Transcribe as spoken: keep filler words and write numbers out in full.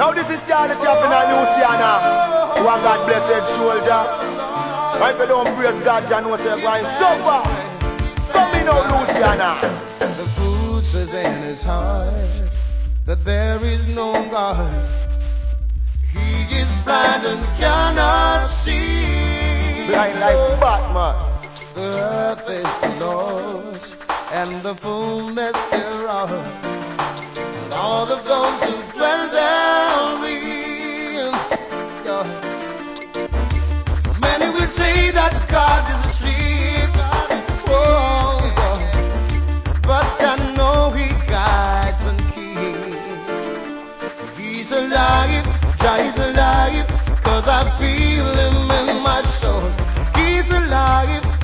Now this is Charlie Chaplin and Luciana. One God blessed soldier. If you don't praise God, you know you're going to suffer. Come in now, Luciana. The fool says in his heart that there is no God. He is blind and cannot see. Blind like Batman. The earth is the Lord's and the fullness thereof, and all of those who dwell therein. Yeah. Many will say that God is